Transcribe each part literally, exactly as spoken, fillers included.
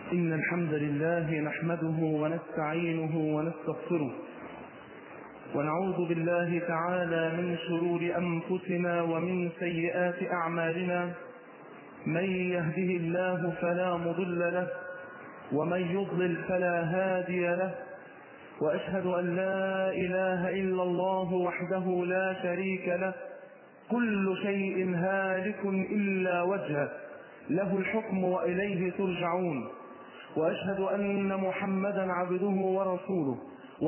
إن الحمد لله نحمده ونستعينه ونستغفره ونعوذ بالله تعالى من شرور أنفسنا ومن سيئات أعمالنا. من يهده الله فلا مضل له ومن يضلل فلا هادي له، وأشهد أن لا إله إلا الله وحده لا شريك له، كل شيء هالك إلا وجهه، له الحكم وإليه ترجعون. وأشهد أن محمدا عبده ورسوله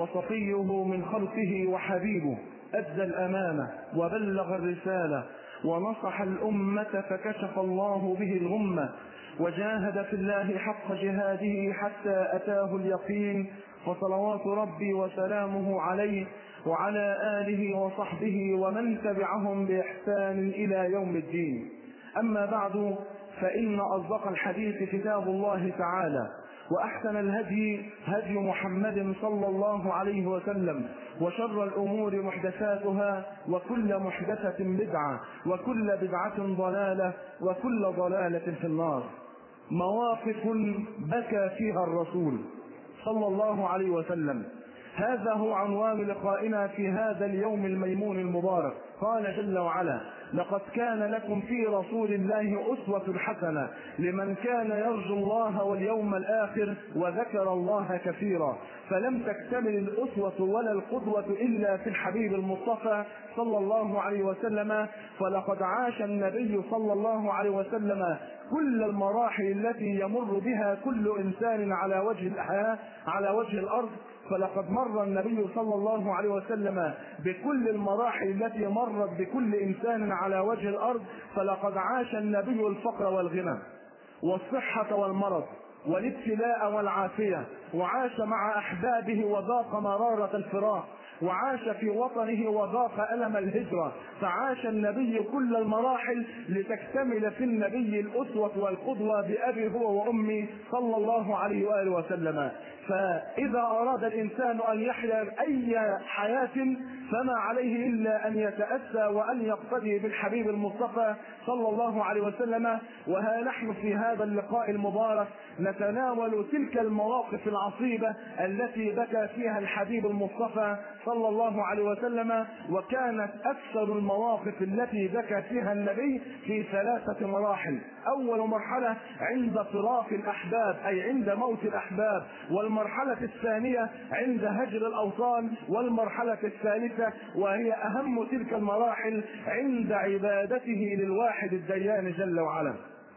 وصفيه من خلقه وحبيبه، أدى الأمانة وبلغ الرسالة ونصح الأمة فكشف الله به الغمة، وجاهد في الله حق جهاده حتى أتاه اليقين، فصلوات ربي وسلامه عليه وعلى آله وصحبه ومن تبعهم بإحسان إلى يوم الدين. أما بعد، فإن أصدق الحديث كتاب الله تعالى، وأحسن الهدي هدي محمد صلى الله عليه وسلم، وشر الأمور محدثاتها، وكل محدثة بدعة، وكل بدعة ضلالة، وكل ضلالة في النار. مواقف بكى فيها الرسول صلى الله عليه وسلم، هذا هو عنوان لقائنا في هذا اليوم الميمون المبارك. قال جل وعلا: لقد كان لكم في رسول الله أسوة حسنة لمن كان يرجو الله واليوم الآخر وذكر الله كثيرا. فلم تكتمل الأسوة ولا القدوة إلا في الحبيب المصطفى صلى الله عليه وسلم، فلقد عاش النبي صلى الله عليه وسلم كل المراحل التي يمر بها كل إنسان على وجه الحياة على وجه الأرض. فلقد مر النبي صلى الله عليه وسلم بكل المراحل التي مرت بكل إنسان على وجه الأرض. فلقد عاش النبي الفقر والغنى والصحة والمرض والابتلاء والعافية، وعاش مع أحبابه وذاق مرارة الفراق، وعاش في وطنه وذاق ألم الهجرة. فعاش النبي كل المراحل لتكتمل في النبي الأسوة والقدوة بأبي هو وأمي صلى الله عليه وآله وسلم. فإذا أراد الإنسان أن يحيا أي حياة فما عليه إلا أن يتأسى وأن يقتدي بالحبيب المصطفى صلى الله عليه وسلم. وها نحن في هذا اللقاء المبارك نتناول تلك المواقف العصيبة التي بكى فيها الحبيب المصطفى صلى الله عليه وسلم. وكانت أكثر المواقف التي بكى فيها النبي في ثلاثة مراحل. أول مرحلة عند فراق الأحباب، أي عند موت الأحباب، والمرحلة الثانية عند هجر الأوطان، والمرحلة الثالثة وهي أهم تلك المراحل عند عبادته للواحد الديان جل وعلا.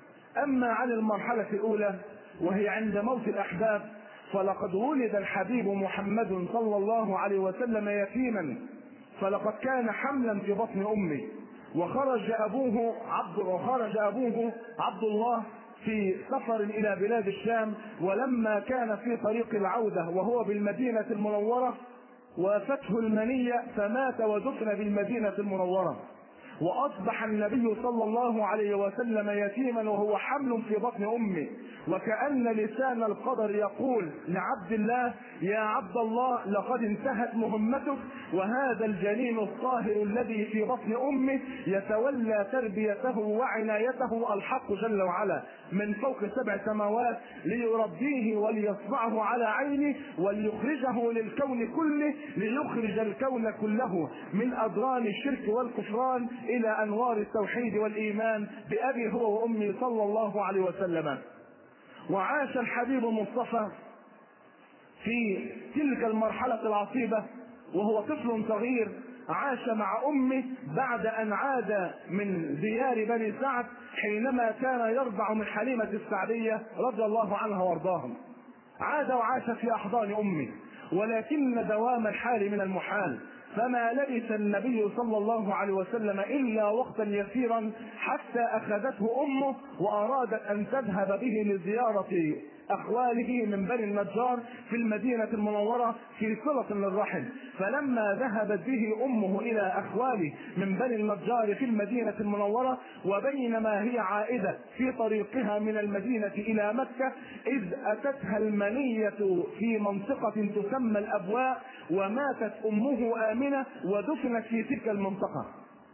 أما عن المرحلة الأولى وهي عند موت الأحباب، فلقد ولد الحبيب محمد صلى الله عليه وسلم يتيما، فلقد كان حملا في بطن أمه، وخرج أبوه عبد وخرج أبوه عبد الله في سفر إلى بلاد الشام. ولما كان في طريق العودة وهو بالمدينة المنورة وافته المنية فمات ودفن بالمدينة المنورة. وأصبح النبي صلى الله عليه وسلم يتيما وهو حمل في بطن أمه، وكأن لسان القدر يقول لعبد الله: يا عبد الله، لقد انتهت مهمتك، وهذا الجنين الطاهر الذي في بطن أمه يتولى تربيته وعنايته الحق جل وعلا من فوق سبع سماوات ليربيه وليصنعه على عينه وليخرجه للكون كله، ليخرج الكون كله من أدران الشرك والكفران إلى أنوار التوحيد والإيمان بأبي هو وأمي صلى الله عليه وسلم. وعاش الحبيب المصطفى في تلك المرحلة العصيبة وهو طفل صغير، عاش مع أمه بعد أن عاد من ديار بني سعد حينما كان يرضع من حليمة السعدية رضي الله عنها وارضاهم. عاد وعاش في أحضان أمه، ولكن دوام الحال من المحال، فما لبث النبي صلى الله عليه وسلم إلا وقتا يسيرا حتى أخذته أمه وأرادت أن تذهب به لزيارة أخواله من بني النجار في المدينة المنورة في صلة للرحم. فلما ذهبت به أمه إلى أخواله من بني النجار في المدينة المنورة، وبينما هي عائدة في طريقها من المدينة إلى مكة، إذ أتتها المنية في منطقة تسمى الأبواء، وماتت أمه آمنة ودفنت في تلك المنطقة.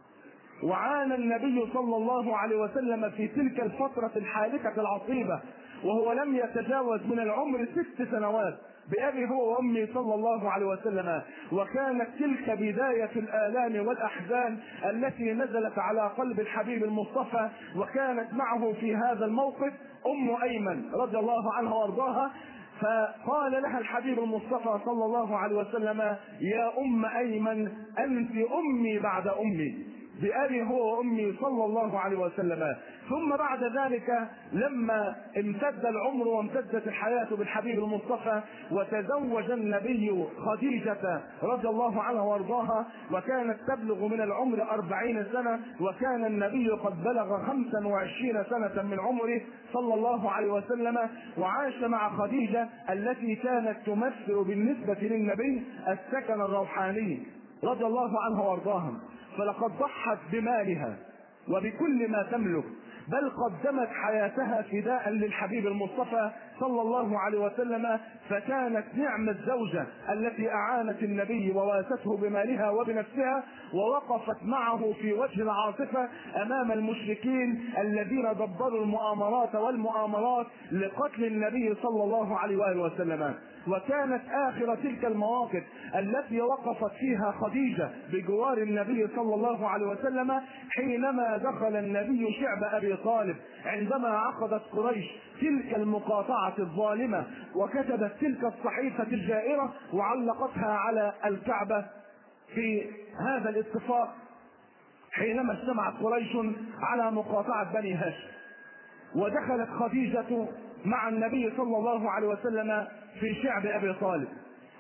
وعانى النبي صلى الله عليه وسلم في تلك الفترة الحالكة العصيبة، وهو لم يتجاوز من العمر ست سنوات بأبي هو وأمي صلى الله عليه وسلم. وكانت تلك بداية الآلام والأحزان التي نزلت على قلب الحبيب المصطفى. وكانت معه في هذا الموقف أم أيمن رضي الله عنها وارضاها، فقال لها الحبيب المصطفى صلى الله عليه وسلم: يا أم أيمن أنت أمي بعد أمي، بأبي هو وأمي صلى الله عليه وسلم. ثم بعد ذلك لما امتد العمر وامتدت الحياة بالحبيب المصطفى وتزوج النبي خديجة رضي الله عنها وارضاها، وكانت تبلغ من العمر أربعين سنة، وكان النبي قد بلغ خمسا وعشرين سنة من عمره صلى الله عليه وسلم، وعاش مع خديجة التي كانت تمثل بالنسبة للنبي السكن الروحاني رضي الله عنها وارضاها. فلقد ضحت بمالها وبكل ما تملك، بل قدمت حياتها فداء للحبيب المصطفى صلى الله عليه وسلم. فكانت نعم الزوجة التي أعانت النبي وواسته بمالها وبنفسها، ووقفت معه في وجه العاصفة أمام المشركين الذين دبروا المؤامرات والمؤامرات لقتل النبي صلى الله عليه وآله وسلم. وكانت آخر تلك المواقف التي وقفت فيها خديجة بجوار النبي صلى الله عليه وسلم حينما دخل النبي شعب أبي طالب عندما عقدت قريش تلك المقاطعة الظالمة، وكتبت تلك الصحيفة الجائرة وعلقتها على الكعبة في هذا الاتفاق حينما اجتمعت قريش على مقاطعة بني هاشم. ودخلت خديجة مع النبي صلى الله عليه وسلم في شعب أبي طالب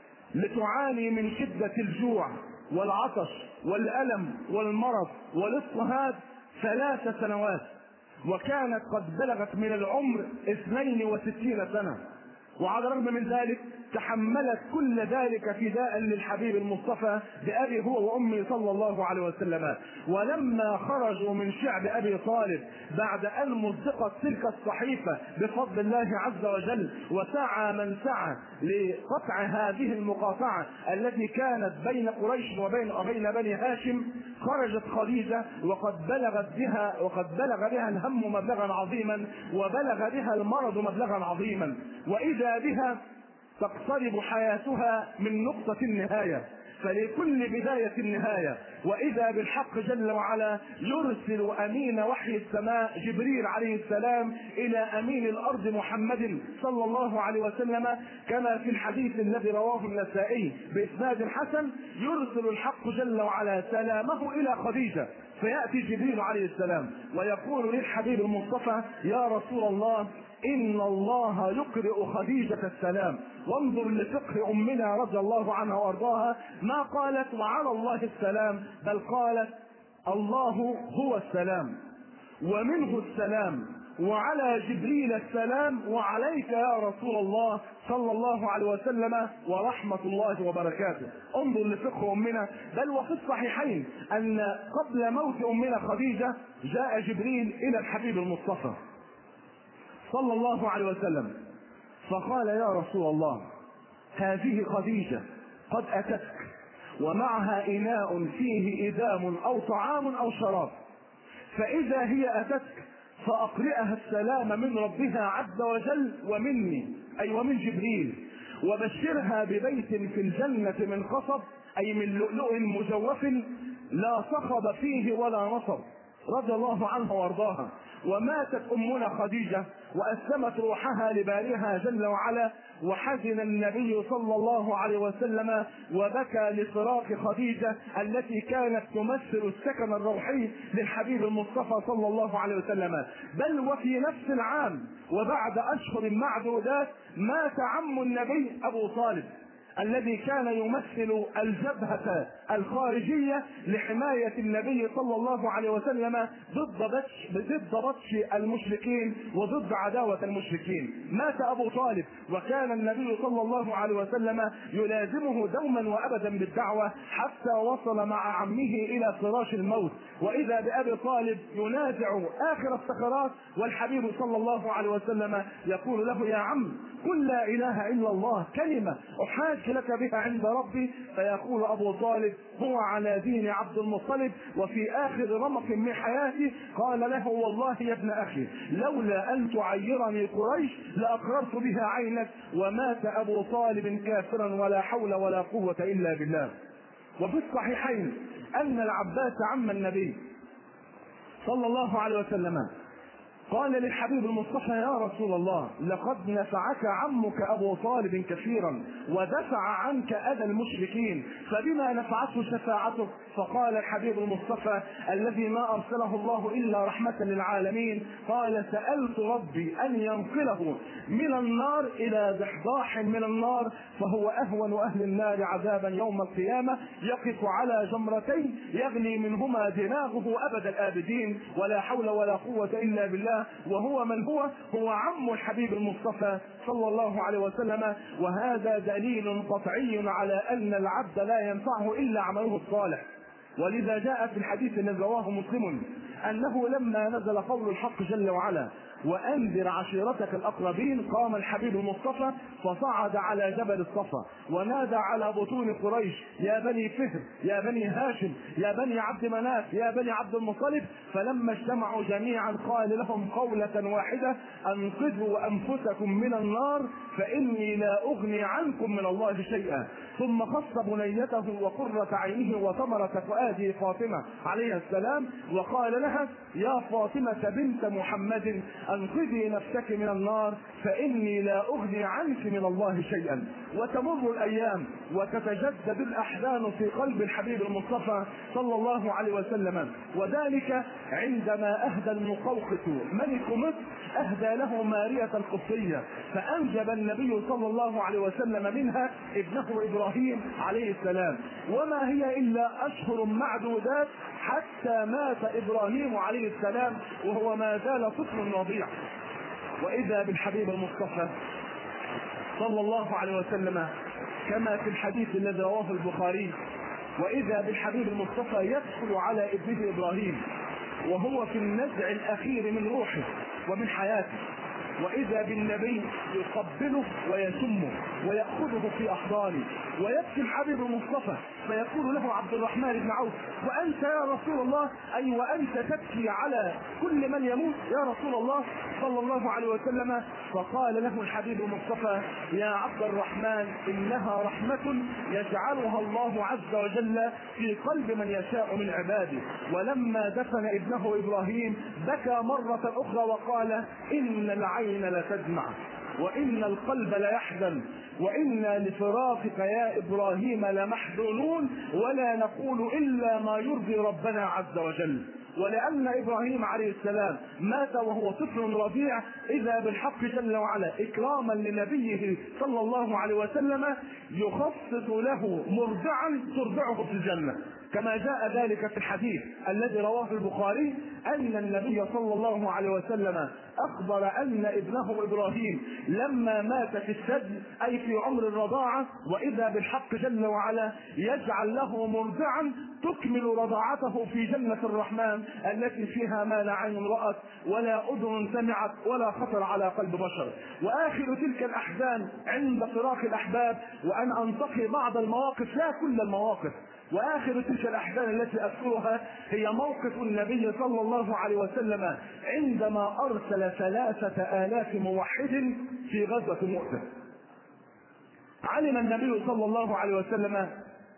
لتعاني من شدة الجوع والعطش والألم والمرض والاضطهاد ثلاث سنوات، وكانت قد بلغت من العمر اثنين وستين سنة. وعلى الرغم من ذلك تحملت كل ذلك فداء للحبيب المصطفى بأبي هو وأمي صلى الله عليه وسلم. ولما خرجوا من شعب أبي طالب بعد أن مزقت تلك الصحيفة بفضل الله عز وجل، وسعى من سعى لقطع هذه المقاطعة التي كانت بين قريش وبين وبين بني هاشم، خرجت خديجة وقد بلغت بها وقد بلغ بها الهم مبلغا عظيما، وبلغ بها المرض مبلغا عظيما، وإذا بها تقترب حياتها من نقطة النهاية. فلكل بداية النهاية. وإذا بالحق جل وعلا يرسل أمين وحي السماء جبريل عليه السلام إلى أمين الأرض محمد صلى الله عليه وسلم، كما في الحديث الذي رواه النسائي بإسناد حسن، يرسل الحق جل وعلا سلامه إلى خديجة، فيأتي جبريل عليه السلام ويقول للحبيب المصطفى: يا رسول الله، إن الله يقرئ خديجة السلام. وانظر لفقه أمنا رضي الله عنها وارضاها، ما قالت وعلى الله السلام، بل قالت الله هو السلام ومنه السلام وعلى جبريل السلام وعليك يا رسول الله صلى الله عليه وسلم ورحمة الله وبركاته. انظر لفقه أمنا. بل وفي الصحيحين أن قبل موت أمنا خديجة جاء جبريل إلى الحبيب المصطفى صلى الله عليه وسلم فقال: يا رسول الله، هذه خديجة قد أتتك ومعها إناء فيه إدام أو طعام أو شراب، فإذا هي أتتك فأقرئها السلام من ربها عز وجل ومني، أي ومن جبريل، وبشرها ببيت في الجنة من قصب، أي من لؤلؤ مجوف لا صخب فيه ولا نصب، رضي الله عنها وارضاها. وماتت أمنا خديجة وأسلمت روحها لبارئها جل وعلا، وحزن النبي صلى الله عليه وسلم وبكى لفراق خديجة التي كانت تمثل السكن الروحي للحبيب المصطفى صلى الله عليه وسلم. بل وفي نفس العام وبعد أشهر معدودات مات عم النبي أبو طالب الذي كان يمثل الجبهة الخارجية لحماية النبي صلى الله عليه وسلم ضد بطش ضد بطش المشركين وضد عداوة المشركين. مات أبو طالب، وكان النبي صلى الله عليه وسلم يلازمه دوما وأبدا بالدعوة حتى وصل مع عمه إلى فراش الموت، وإذا بأبي طالب ينازع آخر السكرات، والحبيب صلى الله عليه وسلم يقول له: يا عم، قل لا إله إلا الله كلمة أحاج أشهدك لك بها عند ربي، فيقول أبو طالب هو على دين عبد المطلب. وفي آخر رمق من حياته قال له والله يا ابن أخي لولا أن تعيرني قريش لأقررت بها عينك. ومات أبو طالب كافرا ولا حول ولا قوة إلا بالله. وفي الصحيحين أن العباس عم النبي صلى الله عليه وسلم قال للحبيب المصطفى يا رسول الله لقد نفعك عمك أبو طالب كثيرا ودفع عنك أذى المشركين، فبما نفعته شفاعتك؟ فقال الحبيب المصطفى الذي ما أرسله الله إلا رحمة للعالمين قال سألت ربي أن ينقله من النار إلى ضحضاح من النار، فهو أهون أهل النار عذابا يوم القيامة، يقف على جمرتين يغلي منهما دماغه أبد الآبدين، ولا حول ولا قوة إلا بالله. وهو من هو؟ هو عم الحبيب المصطفى صلى الله عليه وسلم. وهذا دليل قطعي على أن العبد لا ينفعه إلا عمله الصالح. ولذا جاء في الحديث الذي رواه مسلم أنه لما نزل قول الحق جل وعلا وأنذر عشيرتك الأقربين قام الحبيب المصطفى فصعد على جبل الصفا ونادى على بطون قريش يا بني فهر يا بني هاشم يا بني عبد مناف يا بني عبد المطلب. فلما اجتمعوا جميعا قال لهم قولة واحدة أنقذوا أنفسكم من النار فإني لا أغني عنكم من الله شيئا. ثم خص بنيته وقرة عينه وثمرة فؤاده فاطمة عليها السلام وقال لها يا فاطمة بنت محمد أنقذي نفسك من النار فإني لا أغني عنك من الله شيئا. وتمر الأيام وتتجدد الأحزان في قلب الحبيب المصطفى صلى الله عليه وسلم، وذلك عندما أهدى المقوقس ملك مصر أهدى له مارية القبطية فأنجب النبي صلى الله عليه وسلم منها ابنه إبراهيم عليه السلام. وما هي إلا أشهر معدودات حتى مات إبراهيم عليه السلام وهو ما زال طفل رضيع. وإذا بالحبيب المصطفى صلى الله عليه وسلم كما في الحديث الذي رواه البخاري وإذا بالحبيب المصطفى يدخل على ابنه إبراهيم وهو في النزع الأخير من روحه ومن حياته، وإذا بالنبي يقبله ويشمه ويأخذه في أحضانه ويبكي الحبيب المصطفى فيقول له عبد الرحمن بن عوف وأنت يا رسول الله أي وأنت تبكي على كل من يموت يا رسول الله صلى الله عليه وسلم؟ فقال له الحبيب المصطفى يا عبد الرحمن إنها رحمة يجعلها الله عز وجل في قلب من يشاء من عباده. ولما دفن ابنه إبراهيم بكى مرة أخرى وقال إن العين لتدمع وإن القلب ليحزن وإنا لفراقك يا إبراهيم لمحزونون ولا نقول إلا ما يرضي ربنا عز وجل. ولأن إبراهيم عليه السلام مات وهو طفل رضيع إذا بالحق جل وعلا إكراما لنبيه صلى الله عليه وسلم يخصص له مرضعا ترضعه في الجنة كما جاء ذلك في الحديث الذي رواه البخاري أن النبي صلى الله عليه وسلم أخبر أن ابنه إبراهيم لما مات في السجن أي في عمر الرضاعة وإذا بالحق جل وعلا يجعل له مرضعا تكمل رضاعته في جنة الرحمن التي فيها ما لا عين رأت ولا أذن سمعت ولا خطر على قلب بشر. وآخر تلك الأحزان عند فراق الأحباب وأن أنتقي بعض المواقف لا كل المواقف وآخر تلك الأحزان التي أذكرها هي موقف النبي صلى الله عليه وسلم عندما أرسل ثلاثة آلاف موحد في غزوة مؤتة. علم النبي صلى الله عليه وسلم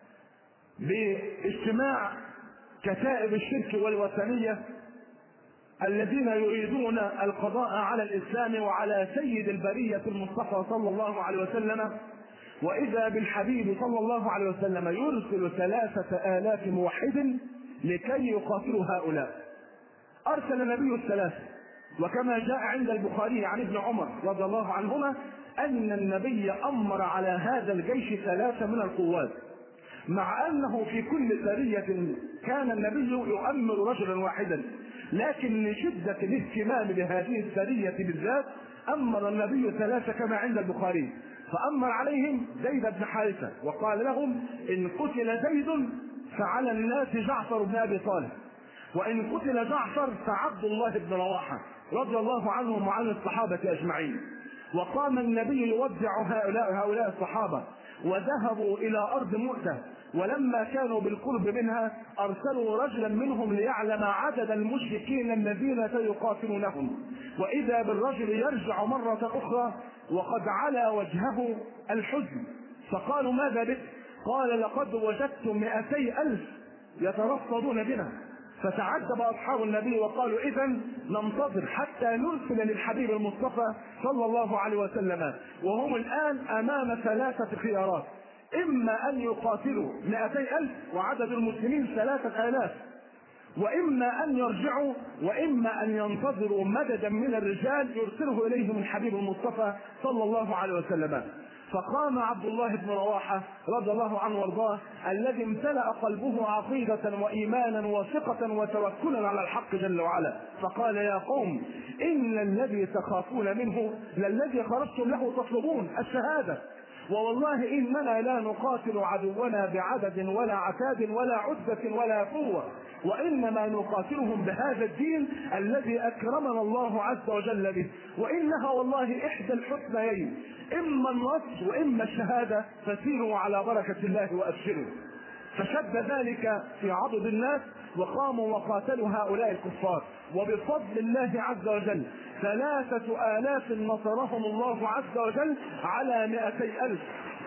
باجتماع كتائب الشرك والوثنية الذين يريدون القضاء على الإسلام وعلى سيد البرية المصطفى صلى الله عليه وسلم، وإذا بالحبيب صلى الله عليه وسلم يرسل ثلاثة آلاف موحد لكي يقاتلوا هؤلاء. أرسل النبي الثلاثة وكما جاء عند البخاري عن ابن عمر رضي الله عنهما أن النبي أمر على هذا الجيش ثلاثة من القوات، مع أنه في كل سرية كان النبي يؤمر رجلا واحدا، لكن لشدة الاهتمام بهذه السرية بالذات أمر النبي ثلاثة كما عند البخاري. فأمر عليهم زيد بن حارثة وقال لهم إن قتل زيد فعلى الناس جعفر بن أبي طالب وإن قتل جعفر فعبد الله بن رواحة رضي الله عنهم وعن الصحابة أجمعين. وقام النبي يودع هؤلاء هؤلاء الصحابة وذهبوا إلى أرض مؤتة، ولما كانوا بالقرب منها أرسلوا رجلا منهم ليعلم عدد المشركين الذين سيقاتلونهم، وإذا بالرجل يرجع مرة أخرى وقد علا وجهه الحزن، فقالوا ماذا بك؟ قال لقد وجدتم مئتي ألف يترصدون بنا. فتعجب أصحاب النبي وقالوا إذن ننتظر حتى نرسل للحبيب المصطفى صلى الله عليه وسلم. وهم الآن أمام ثلاثة خيارات: إما أن يقاتلوا مئتي ألف وعدد المسلمين ثلاثة آلاف، وإما أن يرجعوا، وإما أن ينتظروا مددا من الرجال يرسله إليهم الحبيب المصطفى صلى الله عليه وسلم. فقام عبد الله بن رواحة رضي الله عنه وارضاه الذي امتلأ قلبه عقيدة وإيمانا وثقة وتوكلا على الحق جل وعلا، فقال: يا قوم، إن الذي تخافون منه للذي خرجتم له تطلبون الشهادة، ووالله إننا لا نقاتل عدونا بعدد ولا عتاد ولا عدة ولا قوة، وإنما نقاتلهم بهذا الدين الذي أكرمنا الله عز وجل به، وإنها والله إحدى الحسنيين، إما النصر وإما الشهادة، فسيروا على بركة الله وأبشروا. فشد ذلك في عضد الناس وقاموا وقاتلوا هؤلاء الكفار، وبفضل الله عز وجل ثلاثة آلاف نصرهم الله عز وجل على مئتي ألف.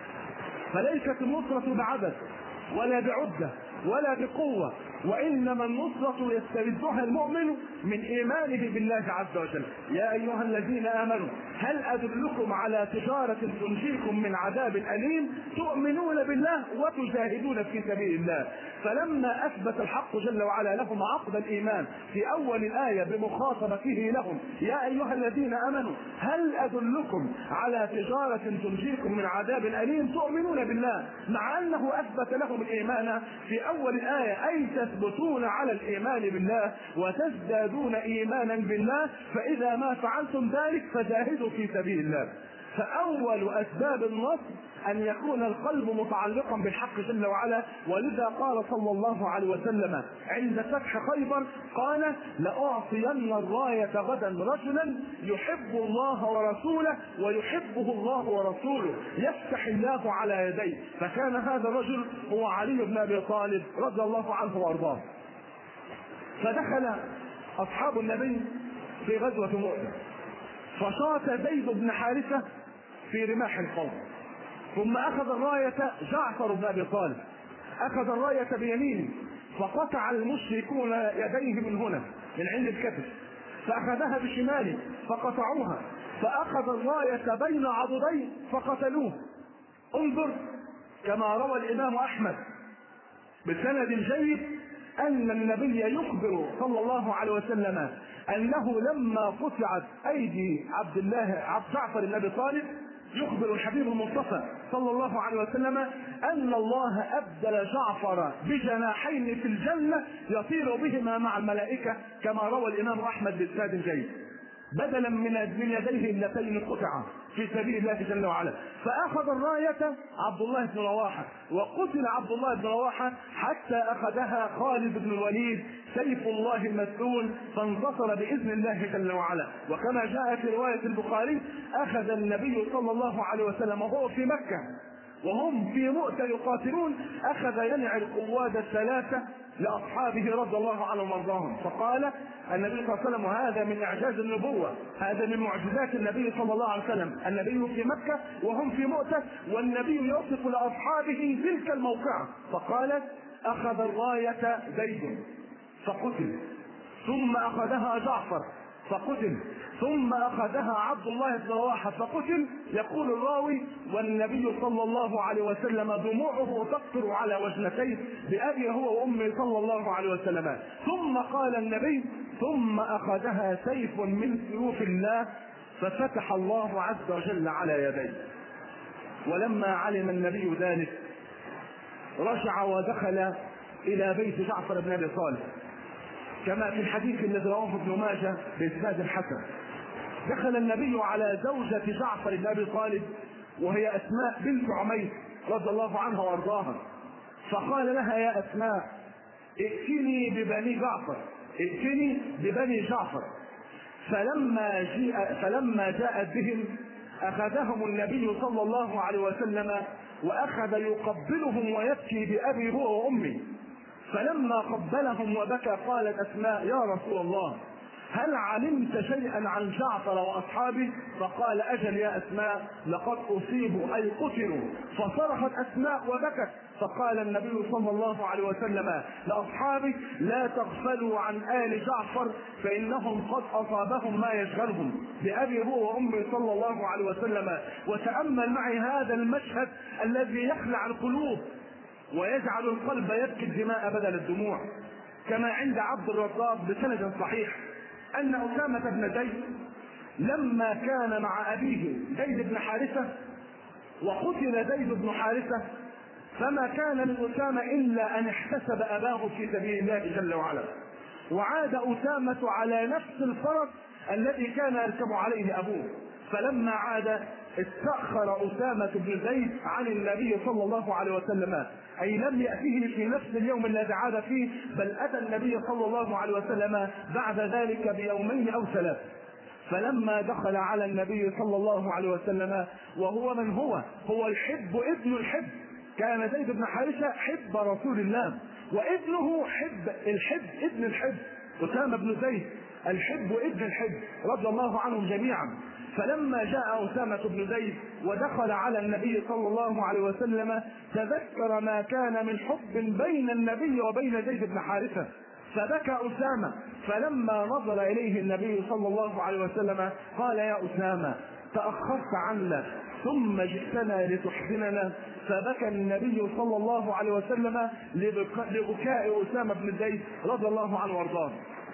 فليست النصرة بعدد ولا بعدة ولا بقوة، وإنما النصرة يستردها المؤمن من إيمانه بالله عز وجل. يا أيها الذين آمنوا هل أدلكم على تجارة تنجيكم من عذاب أليم تؤمنون بالله وتجاهدون في سبيل الله. فلما أثبت الحق جل وعلا لهم عقد الإيمان في أول الآية بمخاطبته لهم: يا أيها الذين آمنوا هل أدلكم على تجارة تنجيكم من عذاب أليم تؤمنون بالله، مع أنه أثبت لهم الإيمان في أول الآية، أي تثبتون على الإيمان بالله وتزدادون إيمانا بالله، فإذا ما فعلتم ذلك فجاهدوا في سبيل الله. فأول أسباب النصر أن يكون القلب متعلقا بالحق جل وعلا، ولذا قال صلى الله عليه وسلم عند فتح خيبر: قال: لأعطين الراية غدا رجلا يحب الله ورسوله ويحبه الله ورسوله يفتح الله على يديه. فكان هذا الرجل هو علي بن أبي طالب رضي الله عنه وارضاه. فدخل أصحاب النبي في غزوة مؤتة، فشاط زيد بن حارثة في رماح القوم، ثم أخذ الراية جعفر بن أبي طالب، أخذ الراية بيمينه، فقطع المشركون يديه من هنا من عند الكتف، فأخذها بشماله فقطعوها، فأخذ الراية بين عضديه فقتلوه. انظر كما روى الإمام أحمد بسند جيد أن النبي يخبر صلى الله عليه وسلم أنه لما قطعت أيدي عبد الله عبد جعفر بن أبي طالب، يخبر الحبيب المصطفى صلى الله عليه وسلم أن الله أبدل جعفر بجناحين في الجنة يطير بهما مع الملائكة، كما روى الإمام أحمد بإسناد جيد، بدلا من من يديه اللتين قطعا في سبيل الله جل وعلا. فأخذ الراية عبد الله بن رواحة، وقتل عبد الله بن رواحة حتى أخذها خالد بن الوليد سيف الله المسلول، فانتصر بإذن الله جل وعلا. وكما جاء في رواية البخاري: أخذ النبي صلى الله عليه وسلم وهو في مكة وهم في مؤتة يقاتلون، أخذ ينعي القواد الثلاثة لأصحابه رضي الله عنهم وارضاهم، فقال النبي صلى الله عليه وسلم: وهذا من إعجاز النبوة، هذا من معجزات النبي صلى الله عليه وسلم، النبي في مكة وهم في مؤتة، والنبي يوصف لأصحابه تلك الموقعة، فقال: أخذ الراية زيد فقتل، ثم أخذها جعفر فقتل، ثم أخذها عبد الله بن رواحة فقتل. يقول الراوي: والنبي صلى الله عليه وسلم دموعه تقطر على وجنتيه بأبي هو وأمي صلى الله عليه وسلم. ثم قال النبي: ثم أخذها سيف من سيوف الله ففتح الله عز وجل على يديه. ولما علم النبي ذلك رجع ودخل إلى بيت جعفر بن أبي طالب، كما في الحديث الذي رواه ابن ماجه بإسناد حسن. دخل النبي على زوجة جعفر بن أبي طالب وهي أسماء بنت عميس رضي الله عنها وارضاها، فقال لها: يا أسماء، ائتني ببني جعفر، ائتني ببني جعفر. فلما جاء فلما جاءت بهم أخذهم النبي صلى الله عليه وسلم وأخذ يقبلهم ويبكي بأبي هو وأمي. فلما قبلهم وبكى قالت أسماء: يا رسول الله، هل علمت شيئا عن جعفر وأصحابه؟ فقال: أجل يا أسماء، لقد أصيبوا أي قتلوا. فصرخت أسماء وبكت. فقال النبي صلى الله عليه وسلم لأصحابه: لا تغفلوا عن آل جعفر فإنهم قد أصابهم ما يشغلهم بأبي هو وأمي صلى الله عليه وسلم. وتأمل معي هذا المشهد الذي يخلع القلوب ويجعل القلب يبكي الدماء بدل الدموع. كما عند عبد الرزاق بسند صحيح أن أسامة بن زيد لما كان مع أبيه زيد بن حارثة وقتل زيد بن حارثة فما كان لأسامة إلا أن احتسب أباه في سبيل الله جل وعلا، وعاد أسامة على نفس الفرس الذي كان يركب عليه أبوه. فلما عاد استأخر أسامة بن زيد عن النبي صلى الله عليه وسلم، أي لم يأتيه في نفس اليوم الذي عاد فيه، بل أتى النبي صلى الله عليه وسلم بعد ذلك بيومين أو ثلاث. فلما دخل على النبي صلى الله عليه وسلم وهو من هو؟ هو الحب ابن الحب، كان زيد بن حارثة حب رسول الله، وابنه حب الحب ابن الحب أسامة بن زيد الحب ابن الحب رضي الله عنهم جميعا. فلما جاء أسامة بن زيد ودخل على النبي صلى الله عليه وسلم تذكر ما كان من حب بين النبي وبين زيد بن حارثة، فبكى أسامة. فلما نظر إليه النبي صلى الله عليه وسلم قال: يا أسامة، تأخرت عنا ثم جئتنا لتحزننا. فبكى النبي صلى الله عليه وسلم لبكاء أسامة بن زيد رضي الله عنه وارضاه.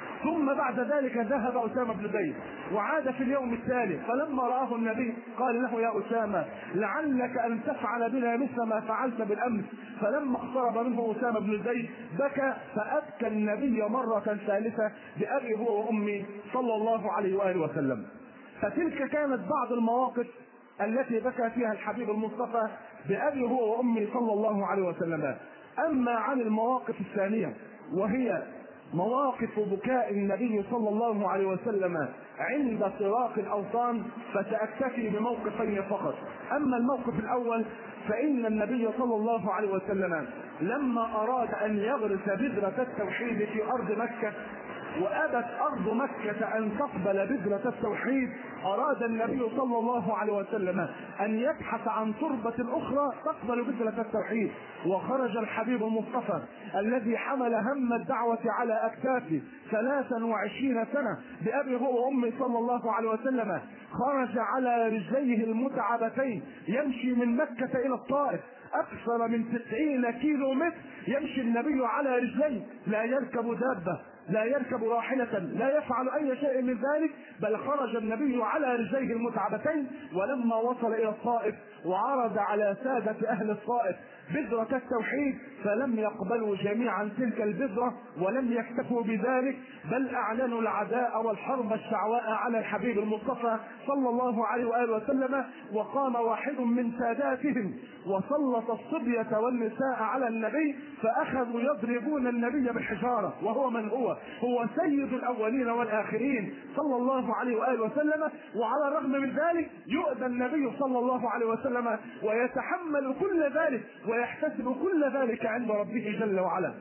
ثم بعد ذلك ذهب أسامة بن زيد وعاد في اليوم التالي، فلما رآه النبي قال له: يا أسامة، لعلك أن تفعل بنا مثل ما فعلت بالأمس. فلما اقترب منه أسامة بن زيد بكى، فأبكى النبي مرة ثالثة بأبي هو وأمي صلى الله عليه وآله وسلم. فتلك كانت بعض المواقف التي بكى فيها الحبيب المصطفى بأبي هو وأمي صلى الله عليه وسلم. أما عن المواقف الثانية وهي مواقف بكاء النبي صلى الله عليه وسلم عند صراخ الأوطان فسأكتفي بموقفين فقط. أما الموقف الأول فإن النبي صلى الله عليه وسلم لما أراد أن يغرس بذرة التوحيد في أرض مكة وأبت أرض مكة أن تقبل بذرة التوحيد، أراد النبي صلى الله عليه وسلم أن يبحث عن تربة أخرى تقبل بذرة التوحيد. وخرج الحبيب المصطفى الذي حمل هم الدعوة على أكتافه ثلاثا وعشرين سنة بأبي هو وأمي صلى الله عليه وسلم، خرج على رجليه المتعبتين يمشي من مكة إلى الطائف أكثر من تسعين كيلو متر، يمشي النبي على رجليه، لا يركب دابة، لا يركب راحلة، لا يفعل أي شيء من ذلك، بل خرج النبي على رجليه المتعبتين. ولما وصل إلى الطائف وعرض على سادة أهل الطائف بذرة التوحيد فلم يقبلوا جميعا تلك البذرة ولم يكتفوا بذلك، بل أعلنوا العداء والحرب الشعواء على الحبيب المصطفى صلى الله عليه وآله وسلم. وقام واحد من ساداتهم وسلط الصبية والنساء على النبي فأخذوا يضربون النبي بالحجارة، وهو من هو؟ هو سيد الأولين والآخرين صلى الله عليه وآله وسلم. وعلى الرغم من ذلك يؤذى النبي صلى الله عليه وسلم ويتحمل كل ذلك ويحتسب كل ذلك عند ربه جل وعلا.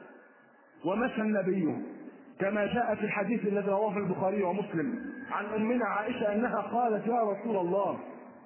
ومشى النبي كما جاء في الحديث الذي رواه البخاري ومسلم عن أمنا عائشة أنها قالت: يا رسول الله،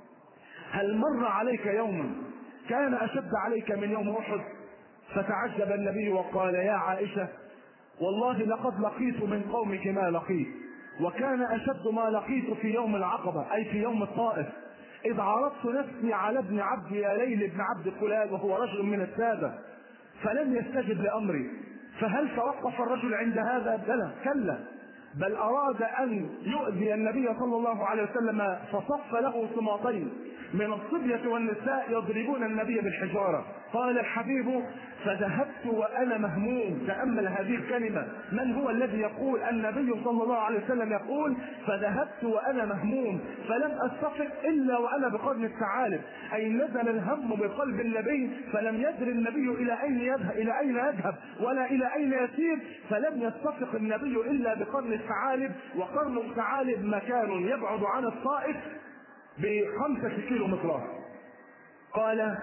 هل مر عليك يوم كان أشد عليك من يوم أحد؟ فتعجب النبي وقال: يا عائشة، والله لقد لقيت من قومك ما لقيت، وكان أشد ما لقيت في يوم العقبة أي في يوم الطائف، إذ عرضت نفسي على ابن عبد يا ليل بن عبد قلال وهو رجل من السادة فلم يستجب لأمري، فهل توقف الرجل عند هذا؟ بلى، كلا، بل أراد أن يؤذي النبي صلى الله عليه وسلم فصف له سماطين من الصبية والنساء يضربون النبي بالحجارة. قال الحبيب: فذهبت وأنا مهموم. تأمل هذه الكلمة، من هو الذي يقول؟ النبي صلى الله عليه وسلم يقول: فذهبت وأنا مهموم، فلم أستفق إلا وأنا بقرن الثعالب، أي نزل الهم بقلب النبي فلم يدر النبي إلى أين يذهب إلى أين يذهب ولا إلى أين يسير، فلم يستفق النبي إلا بقرن الثعالب، وقرن الثعالب مكان يبعد عن الطائف بخمسة كيلو مترات. قال: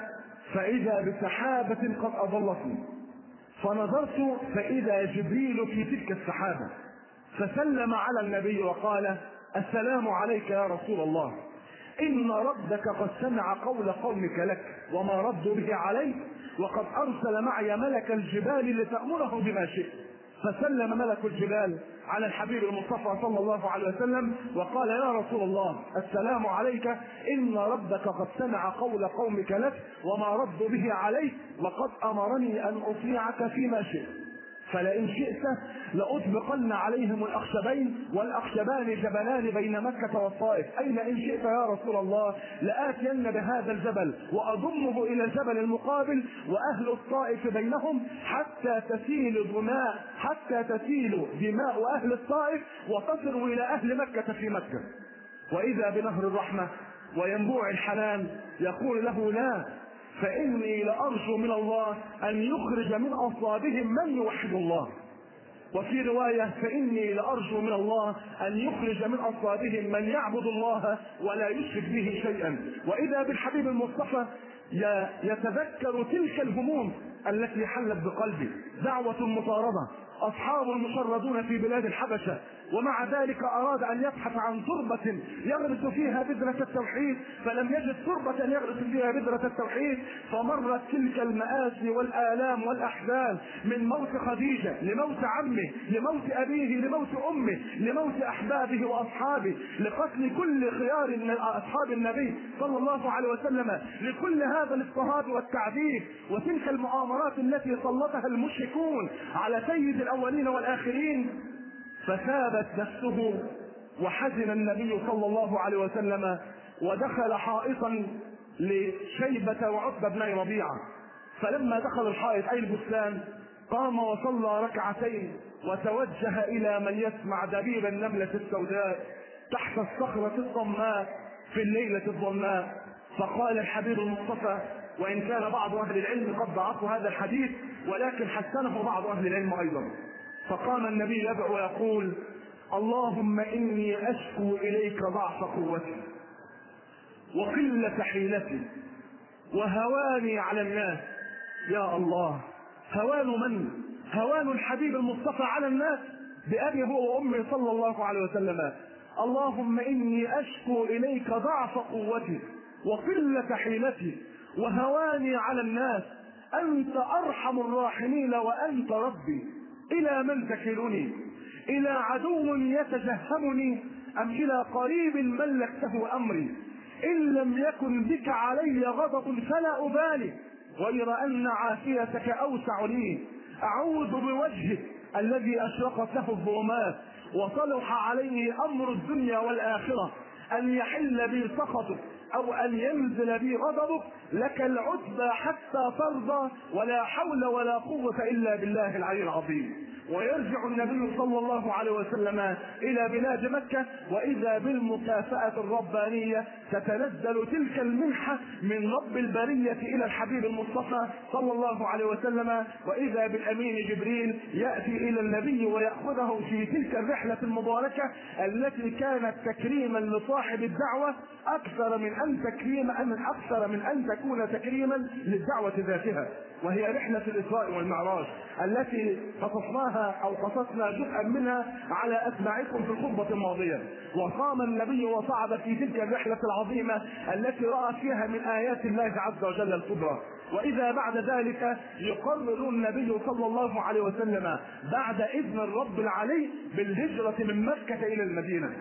فإذا بسحابة قد أظلتني، فنظرت فإذا جبريل في تلك السحابة، فسلم على النبي وقال: السلام عليك يا رسول الله، إن ربك قد سمع قول قومك لك وما ردوا به عليك، وقد أرسل معي ملك الجبال لتأمره بما شئت. فسلم ملك الجبال على الحبيب المصطفى صلى الله عليه وسلم وقال: يا رسول الله، السلام عليك، إن ربك قد سمع قول قومك لك وما ردوا به عليك، وقد أمرني أن أطيعك فيما شئت، فلئن شئت لأطبقن عليهم الأخشبين، والأخشبان جبلان بين مكة والطائف. أين إن شئت يا رسول الله؟ لآتين بهذا الجبل وأضمه إلى الجبل المقابل وأهل الطائف بينهم، حتى تسيل دماء حتى تسيل دماء أهل الطائف وتصل إلى أهل مكة في مكة. وإذا بنهر الرحمة وينبوع الحنان يقول له: لا، فإني لأرجو من الله أن يخرج من أصلابهم من يوحد الله. وفي رواية: فإني لأرجو من الله أن يخرج من أصلابهم من يعبد الله ولا يشرك به شيئا. وإذا بالحبيب المصطفى يتذكر تلك الهموم التي حلت بقلبه، دعوة المطاردة، أصحاب المشردون في بلاد الحبشة، ومع ذلك أراد أن يبحث عن تربة يغرس فيها بذرة التوحيد، فلم يجد تربة يغرس فيها بذرة التوحيد، فمرت تلك المآسي والآلام والأحزان، من موت خديجة لموت عمه لموت أبيه لموت أمه لموت أحبابه وأصحابه، لقتل كل خيار أصحاب النبي صلى الله عليه وسلم، لكل هذا الاضطهاد والتعذيب وتلك المؤامرات التي سلطها المشركون على سيد الأولين والآخرين. فثابت نفسه وحزن النبي صلى الله عليه وسلم، ودخل حائطا لشيبة وعتبة بن ربيعة. فلما دخل الحائط أي البستان قام وصلى ركعتين وتوجه إلى من يسمع دبيب النملة السوداء تحت الصخرة الضماء في الليلة الظلماء. فقال الحبيب المصطفى، وإن كان بعض أهل العلم قد ضعفوا هذا الحديث ولكن حسنه بعض أهل العلم أيضا، فقام النبي يدعو ويقول: اللهم إني أشكو إليك ضعف قوتي وقلة حيلتي وهواني على الناس. يا الله، هوان من؟ هوان الحبيب المصطفى على الناس بأبي هو وأمي صلى الله عليه وسلم. اللهم إني أشكو إليك ضعف قوتي وقلة حيلتي وهواني على الناس، أنت أرحم الراحمين وأنت ربي، إلى من تكلني؟ إلى عدو يتجهمني أم إلى قريب ملكته أمري؟ إن لم يكن بك علي غضب فلا أبالي، غير أن عافيتك أوسع لي. أعوذ بوجهك الذي أشرقت له الظلمات وصلح عليه أمر الدنيا والآخرة أن يحل بي سخطك أو أن ينزل بي غضبك، لك العتبى حتى ترضى، ولا حول ولا قوة إلا بالله العلي العظيم. ويرجع النبي صلى الله عليه وسلم إلى بلاد مكة، وإذا بالمكافأة الربانية تتنزل تلك المنحة من رب البرية إلى الحبيب المصطفى صلى الله عليه وسلم، وإذا بالأمين جبريل يأتي إلى النبي ويأخذه في تلك الرحلة المباركة التي كانت تكريما لصاحب الدعوة أكثر من أن تكريم أن أكثر من أن تكون تكريما للدعوة ذاتها، وهي رحلة الإسراء والمعراج التي قصصناها أو قصصنا جزءا منها على أسماعكم في الخطبة الماضية. وقام النبي وصعد في تلك الرحلة العظيمة التي رأى فيها من آيات الله عز وجل الكبرى. وإذا بعد ذلك يقرر النبي صلى الله عليه وسلم بعد إذن الرب العلي بالهجرة من مكة إلى المدينة،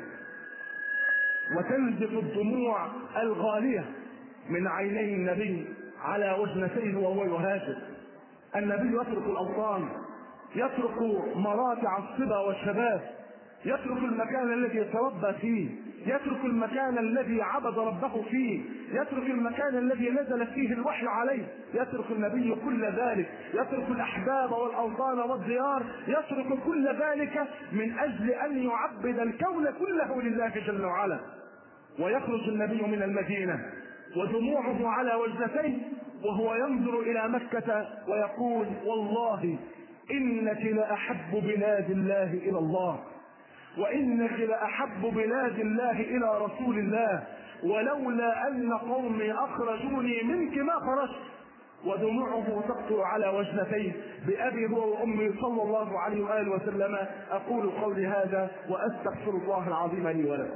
وتنزف الدموع الغالية من عيني النبي على وجنتيه وهو يهاجر. النبي يترك الأوطان، يترك مراتع الصبا والشباب، يترك المكان الذي تربى فيه، يترك المكان الذي عبد ربه فيه، يترك المكان الذي نزل فيه الوحي عليه، يترك النبي كل ذلك، يترك الأحباب والأوطان والديار، يترك كل ذلك من أجل أن يعبد الكون كله لله جل وعلا. ويخرج النبي من المدينة ودموعه على وجنتيه وهو ينظر إلى مكة ويقول: والله إنك لأحب بلاد الله إلى الله، وإنك لأحب بلاد الله إلى رسول الله، ولولا أن قومي أخرجوني منك ما خرجت. ودموعه تقطر على وجنتيه بأبي هو وأمي صلى الله عليه وآله وسلم. أقول قولي هذا وأستغفر الله العظيم لي ولكم.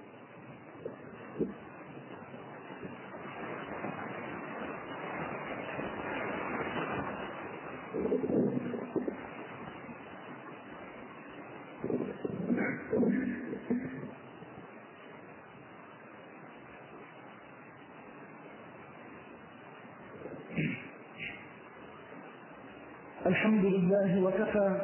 الحمد لله وكفى،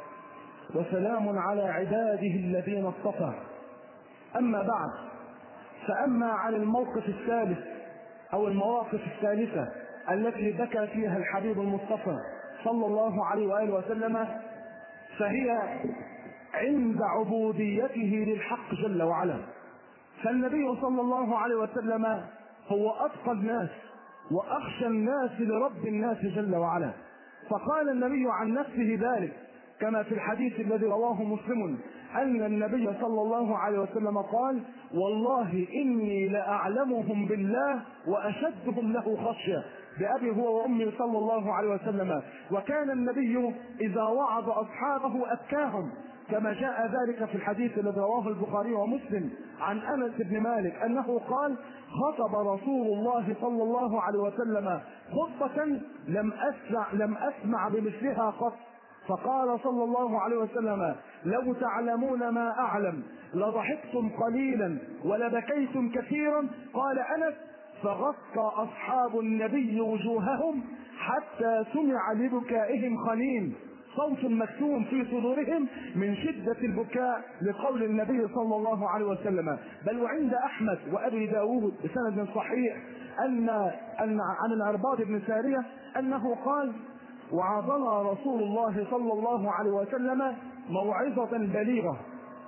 وسلام على عباده الذين اصطفى. أما بعد، فأما عن الموقف الثالث أو المواقف الثالثة التي بكى فيها الحبيب المصطفى صلى الله عليه وآله وسلم، فهي عند عبوديته للحق جل وعلا. فالنبي صلى الله عليه وسلم هو أتقى الناس وأخشى الناس لرب الناس جل وعلا. فقال النبي عن نفسه ذلك كما في الحديث الذي رواه مسلم أن النبي صلى الله عليه وسلم قال: والله إني لأعلمهم بالله وأشدهم له خشية، بأبي هو وأمي صلى الله عليه وسلم. وكان النبي إذا وعظ أصحابه أبكاهم، كما جاء ذلك في الحديث الذي رواه البخاري ومسلم عن أنس بن مالك أنه قال: خطب رسول الله صلى الله عليه وسلم خطبة لم أسمع, لم أسمع بمثلها قط، فقال صلى الله عليه وسلم: لو تعلمون ما أعلم لضحكتم قليلا ولبكيتم كثيرا. قال أنس: فغطى أصحاب النبي وجوههم حتى سمع لبكائهم خنين، صوت مكتوم في صدورهم من شدة البكاء لقول النبي صلى الله عليه وسلم. بل وعند أحمد وأبي داود بسند صحيح أن أن عن العرباض بن سارية أنه قال: وعظنا رسول الله صلى الله عليه وسلم موعظة بليغة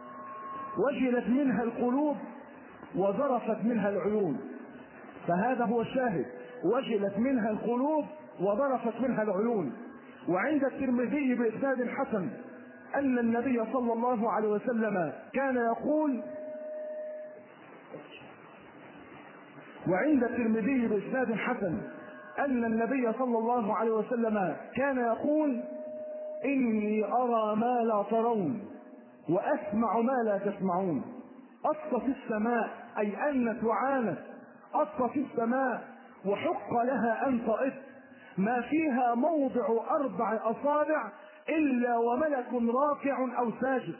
وجلت منها القلوب وذرفت منها العيون. فهذا هو الشاهد، وجلت منها القلوب وذرفت منها العيون. وعند الترمذي بإسناد حسن أن النبي صلى الله عليه وسلم كان يقول وعند الترمذي بإسناد حسن أن النبي صلى الله عليه وسلم كان يقول: إني أرى ما لا ترون وأسمع ما لا تسمعون. أطت السماء، أي أنت وعانت، أطت السماء وحق لها أن تئط، ما فيها موضع أربع أصابع إلا وملك راكع أو ساجد.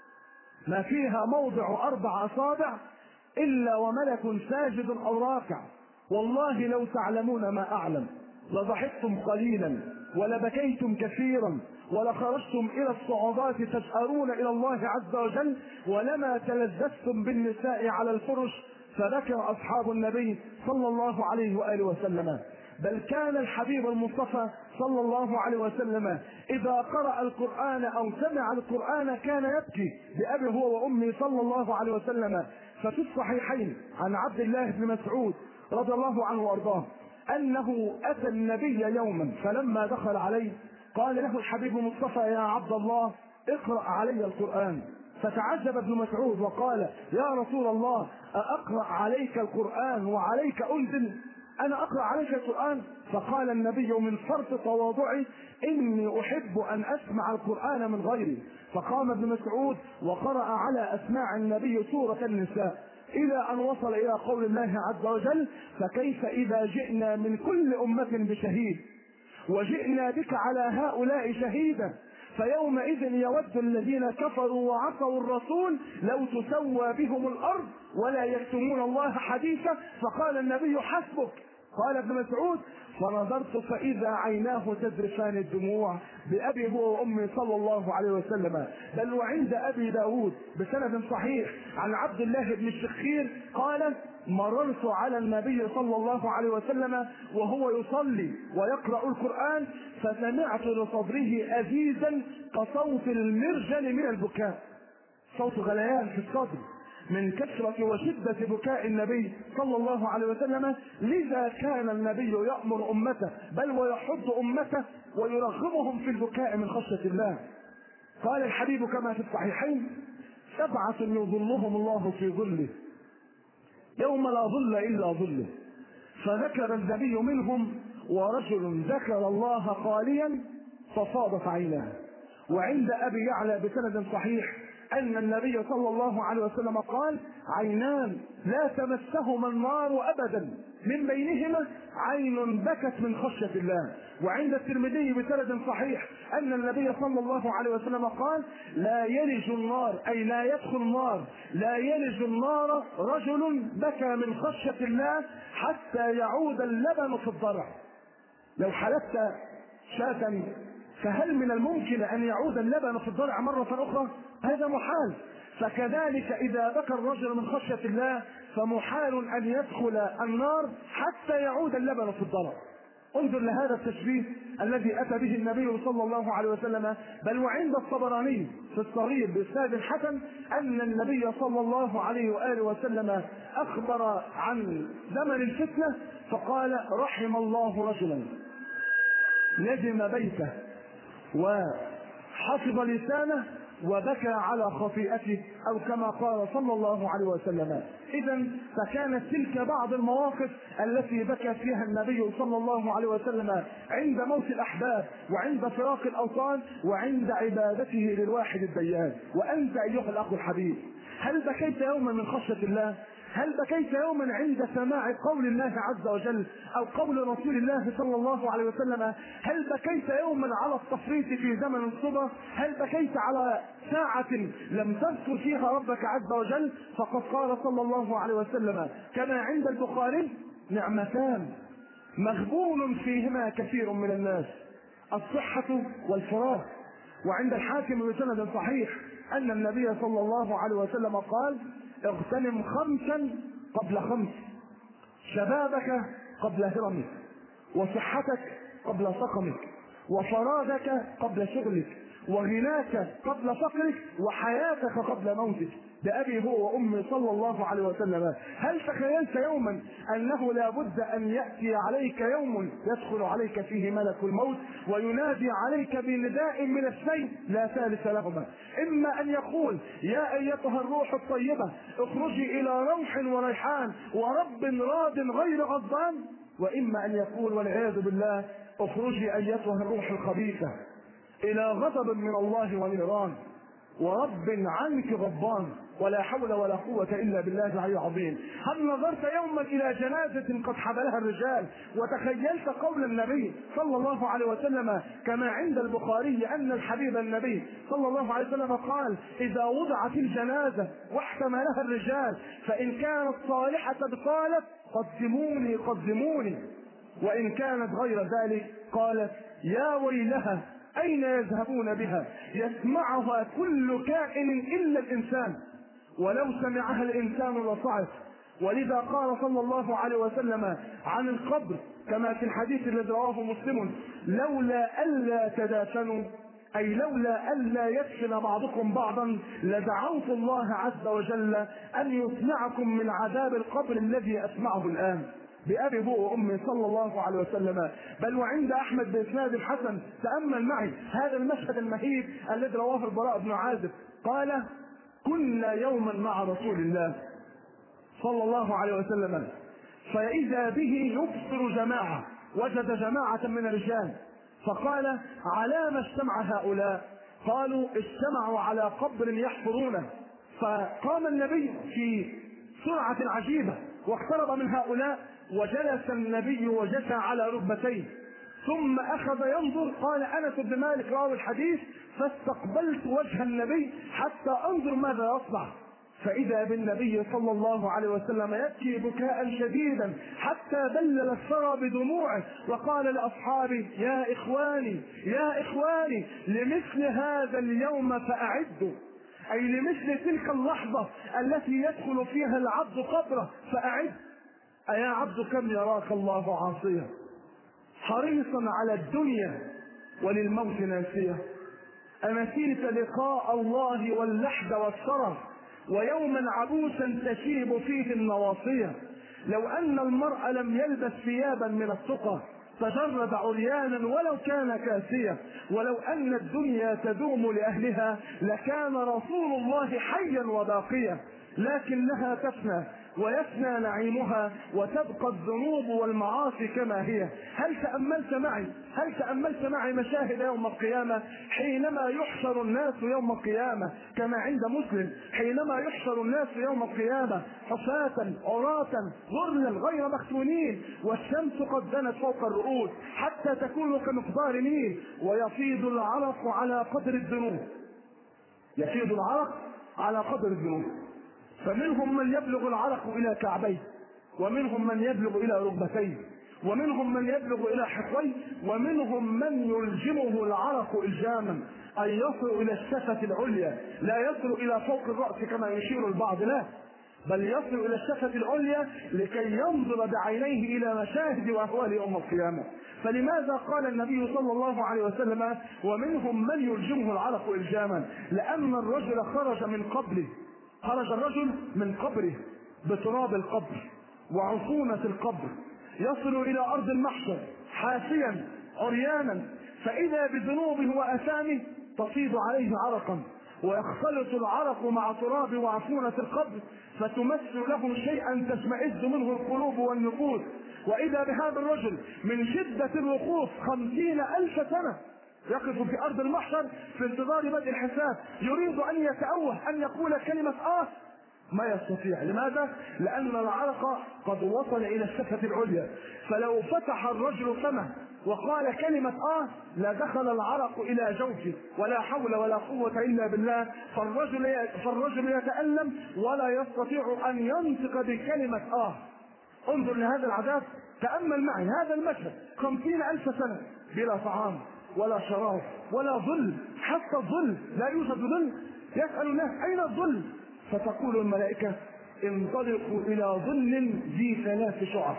ما فيها موضع أربع أصابع إلا وملك ساجد أو راكع. والله لو تعلمون ما أعلم لضحكتم قليلا ولبكيتم كثيرا ولخرجتم إلى الصعودات تجأرون إلى الله عز وجل ولما تلذذتم بالنساء على الفرش. فذكر أصحاب النبي صلى الله عليه وآله وسلم. بل كان الحبيب المصطفى صلى الله عليه وسلم إذا قرأ القرآن أو سمع القرآن كان يبكي بأبي هو وأمي صلى الله عليه وسلم. ففي الصحيحين عن عبد الله بن مسعود رضي الله عنه وارضاه أنه أتى النبي يوما فلما دخل عليه قال له الحبيب المصطفى: يا عبد الله اقرأ علي القرآن. فتعجب ابن مسعود وقال: يا رسول الله أقرأ عليك القرآن وعليك أنزل؟ أنا أقرأ عليك القرآن؟ فقال النبي من فرط تواضعي: إني أحب أن أسمع القرآن من غيري. فقام ابن مسعود وقرأ على أسماع النبي سورة النساء إلى أن وصل إلى قول الله عز وجل: فكيف إذا جئنا من كل أمة بشهيد وجئنا بك على هؤلاء شهيدا فيومئذ يود الذين كفروا وعصوا الرسول لو تسوى بهم الأرض ولا يكتمون الله حديثا. فقال النبي: حسبك. قال ابن مسعود: فنظرت فإذا عيناه تذرفان الدموع بأبي هو وأمي صلى الله عليه وسلم. بل وعند أبي داود بسند صحيح عن عبد الله بن الشخير قال: مررت على النبي صلى الله عليه وسلم وهو يصلي ويقرأ القرآن فسمعت لصدره أزيزا كصوت المرجل من البكاء، صوت غليان في الصدر من كثرة وشدة بكاء النبي صلى الله عليه وسلم. لذا كان النبي يأمر أمته بل ويحض أمته ويرغبهم في البكاء من خشية الله. قال الحبيب كما في الصحيحين: سبعة يظلهم الله في ظله يوم لا ظل إلا ظله. فذكر النبي منهم ورجل ذكر الله خاليا ففاضت عيناه. وعند أبي يعلى بسند صحيح أن النبي صلى الله عليه وسلم قال: عينان لا تمسهما النار أبدا، من بينهما عين بكت من خشية الله. وعند الترمذي بسند صحيح أن النبي صلى الله عليه وسلم قال: لا يلج النار، أي لا يدخل النار، لا يلج النار رجل بكى من خشية الله حتى يعود اللبن في الضرع. لو حلبت شاة فهل من الممكن أن يعود اللبن في الضرع مرة أخرى؟ هذا محال. فكذلك إذا بكى الرجل من خشية الله فمحال أن يدخل النار حتى يعود اللبن في الضرع. انظر لهذا التشبيه الذي أتى به النبي صلى الله عليه وسلم. بل وعند الطبراني في الصغير بإسناد حسن أن النبي صلى الله عليه وآله وسلم أخبر عن زمن الفتنة فقال: رحم الله رجلا لزم بيته وحفظ لسانه وبكى على خطيئته، أو كما قال صلى الله عليه وسلم. إذا فكانت تلك بعض المواقف التي بكى فيها النبي صلى الله عليه وسلم عند موت الأحباب، وعند فراق الأوطان، وعند عبادته للواحد الديان. وأنت أيها الأخ الحبيب، هل بكيت يوما من خشية الله؟ هل بكيت يوما عند سماع قول الله عز وجل أو قول رسول الله صلى الله عليه وسلم؟ هل بكيت يوما على التفريط في زمن الصبا؟ هل بكيت على ساعة لم تذكر فيها ربك عز وجل؟ فقد قال صلى الله عليه وسلم كما عند البخاري: نعمتان مغبون فيهما كثير من الناس، الصحة والفراغ. وعند الحاكم بسند صحيح أن النبي صلى الله عليه وسلم قال: اغتنم خمسا قبل خمس، شبابك قبل هرمك، وصحتك قبل سقمك، وفراغك قبل شغلك، وغناك قبل فقرك، وحياتك قبل موتك. بأبي هو وأمي صلى الله عليه وسلم. هل تخيلت يوما أنه لا بد أن يأتي عليك يوم يدخل عليك فيه ملك الموت وينادي عليك بنداء من السيف لا ثالث لهما؟ إما أن يقول: يا أيتها الروح الطيبة اخرجي إلى روح وريحان ورب راض غير غضبان، وإما أن يقول والعياذ بالله: اخرجي أيتها الروح الخبيثة إلى غضب من الله ونيران ورب عنك غضبان، ولا حول ولا قوة إلا بالله العلي العظيم. هل نظرت يوما إلى جنازة قد حملها الرجال وتخيلت قول النبي صلى الله عليه وسلم كما عند البخاري أن الحبيب النبي صلى الله عليه وسلم قال: إذا وضعت الجنازة واحتملها الرجال فإن كانت صالحة قالت: قدموني قدموني، وإن كانت غير ذلك قالت: يا ويلها أين يذهبون بها؟ يسمعها كل كائن إلا الإنسان، ولو سمعها الإنسان لصعق. ولذا قال صلى الله عليه وسلم عن القبر كما في الحديث الذي رواه مسلم: لولا ألا تدافنوا، أي لولا ألا يدفن بعضكم بعضا لدعوت الله عز وجل أن يسمعكم من عذاب القبر الذي أسمعه الآن. بأبي هو وأمي صلى الله عليه وسلم. بل وعند أحمد بإسناد الحسن، تأمل معي هذا المشهد المهيب الذي رواه البراء بن عازب قال: كنا يوما مع رسول الله صلى الله عليه وسلم فإذا به يبصر جماعة، وجد جماعة من الرجال فقال: على ما اجتمع هؤلاء؟ قالوا: اجتمعوا على قبر يحفرونه. فقام النبي في سرعة عجيبة واقترب من هؤلاء، وجلس النبي وجثى على ركبتيه، ثم أخذ ينظر. قال أنس بن مالك راوي الحديث: فاستقبلت وجه النبي حتى أنظر ماذا يصنع، فإذا بالنبي صلى الله عليه وسلم يبكي بكاء شديدا حتى بلل الثرى بدموعه، وقال لأصحابه: يا إخواني يا إخواني لمثل هذا اليوم فأعدوا، أي لمثل تلك اللحظة التي يدخل فيها العبد قبره فأعد. أيا عبد كم يراك الله عاصيا حريصا على الدنيا وللموت ناسيا، أنسيت لقاء الله واللحد والثرى ويوما عبوسا تشيب فيه النواصية. لو أن المرء لم يلبس ثيابا من التقى تجرد عريانا ولو كان كاسيا، ولو أن الدنيا تدوم لأهلها لكان رسول الله حيا وباقيا، لكنها تفنى ويفنى نعيمها وتبقى الذنوب والمعاصي كما هي. هل تأملت معي هل تأملت معي مشاهد يوم القيامة حينما يحشر الناس يوم القيامة كما عند مسلم، حينما يحشر الناس يوم القيامة حفاة عراة غرلا غير مختونين، والشمس قد دنت فوق الرؤوس حتى تكون كمقدار ميل، ويفيض العرق على قدر الذنوب، يفيض العرق على قدر الذنوب. فمنهم من يبلغ العرق الى كعبيه، ومنهم من يبلغ الى ركبتيه، ومنهم من يبلغ الى حقويه، ومنهم من يلجمه العرق الجاما ان يصل الى الشفة العليا، لا يصل الى فوق الرأس كما يشير البعض، لا، بل يصل الى الشفة العليا لكي ينظر بعينيه الى مشاهد واهوال يوم القيامة. فلماذا قال النبي صلى الله عليه وسلم ومنهم من يلجمه العرق الجاما؟ لان الرجل خرج من قبره، خرج الرجل من قبره بتراب القبر وعفونة القبر، يصل الى ارض المحشر حافيا عريانا، فاذا بذنوبه واثامه تفيض عليه عرقا، ويختلط العرق مع تراب وعفونة القبر فتمس له شيئا تشمئز منه القلوب والنفوس. واذا بهذا الرجل من شدة الوقوف خمسين الف سنة يقف في ارض المحشر في انتظار بدء الحساب، يريد ان يتأوه ان يقول كلمة اه ما يستطيع. لماذا؟ لان العرق قد وصل الى الشفة العليا، فلو فتح الرجل فمه وقال كلمة اه لدخل العرق الى جوفه، ولا حول ولا قوة الا بالله. فالرجل فالرجل يتألم ولا يستطيع ان ينطق بكلمة اه. انظر لهذا العذاب، تأمل معي هذا المشهد، خمسين الف سنة بلا طعام ولا شراب ولا ظل، حتى الظل لا يوجد ظل. يسأل الناس اين الظل؟ فتقول الملائكة انطلقوا الى ظل ذي ثلاث شعب،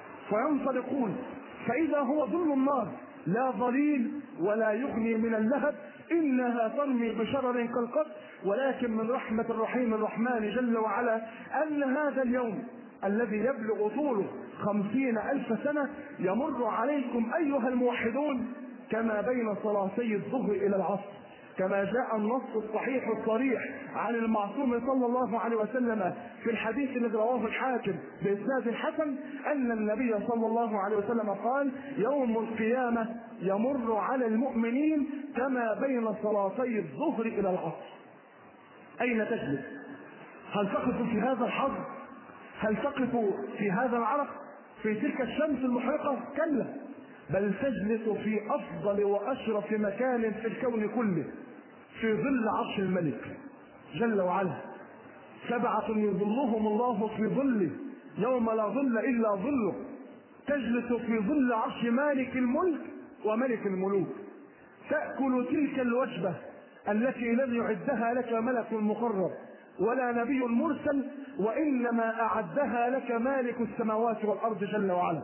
فينطلقون فاذا هو ظل النار لا ظليل ولا يغني من اللهب، انها ترمي بشرر كالقصر. ولكن من رحمة الرحيم الرحمن جل وعلا ان هذا اليوم الذي يبلغ طوله خمسين الف سنة يمر عليكم ايها الموحدون كما بين صلاتي الظهر الى العصر، كما جاء النص الصحيح الصريح عن المعصوم صلى الله عليه وسلم في الحديث الذي رواه الحاكم بإسناد حسن ان النبي صلى الله عليه وسلم قال يوم القيامة يمر على المؤمنين كما بين صلاتي الظهر الى العصر. اين تجلس؟ هل تقف في هذا الحر؟ هل تقف في هذا العرق؟ في تلك الشمس المحرقة؟ كلا، بل تجلس في افضل واشرف مكان في الكون كله، في ظل عرش الملك جل وعلا. سبعة يظلهم الله في ظله يوم لا ظل الا ظله. تجلس في ظل عرش مالك الملك وملك الملوك، تأكل تلك الوجبة التي لم يعدها لك ملك مقرب ولا نبي مرسل، وانما اعدها لك مالك السماوات والارض جل وعلا.